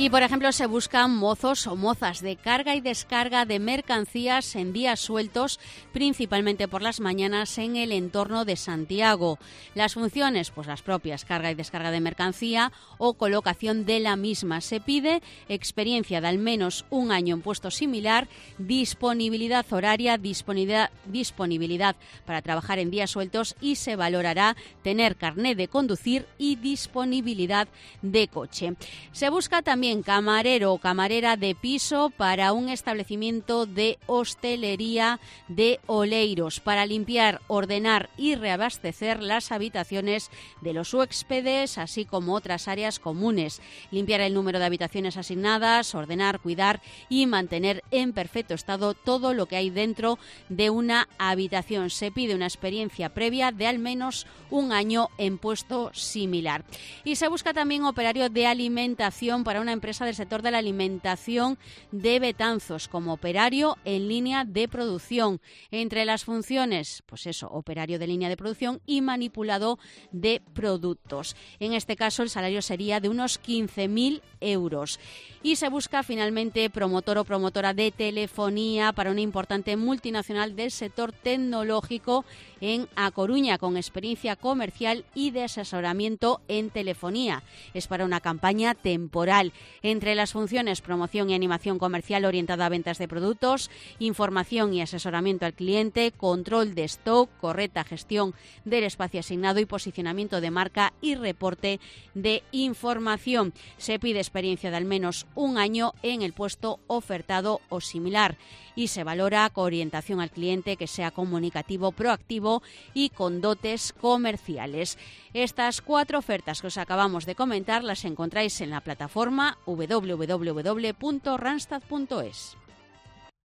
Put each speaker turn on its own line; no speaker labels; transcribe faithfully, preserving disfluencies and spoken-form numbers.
Y, por ejemplo, se buscan mozos o mozas de carga y descarga de mercancías en días sueltos, principalmente por las mañanas en el entorno de Santiago. Las funciones, pues las propias, carga y descarga de mercancía o colocación de la misma. Se pide experiencia de al menos un año en puesto similar, disponibilidad horaria, disponibilidad, disponibilidad para trabajar en días sueltos y se valorará tener carné de conducir y disponibilidad de coche. Se busca también También camarero o camarera de piso para un establecimiento de hostelería de Oleiros para limpiar, ordenar y reabastecer las habitaciones de los huéspedes, así como otras áreas comunes. Limpiar el número de habitaciones asignadas, ordenar, cuidar y mantener en perfecto estado todo lo que hay dentro de una habitación. Se pide una experiencia previa de al menos un año en puesto similar. Y se busca también operario de alimentación para una empresa del sector de la alimentación de Betanzos como operario en línea de producción. Entre las funciones, pues eso, operario de línea de producción y manipulado de productos. En este caso el salario sería de unos quince mil euros. Y se busca finalmente promotor o promotora de telefonía para una importante multinacional del sector tecnológico en A Coruña, con experiencia comercial y de asesoramiento en telefonía. Es para una campaña temporal. Entre las funciones, promoción y animación comercial orientada a ventas de productos, información y asesoramiento al cliente, control de stock, correcta gestión del espacio asignado y posicionamiento de marca y reporte de información. Se pide experiencia de al menos un año en el puesto ofertado o similar y se valora con orientación al cliente que sea comunicativo, proactivo y con dotes comerciales. Estas cuatro ofertas que os acabamos de comentar las encontráis en la plataforma w w w punto randstad punto es.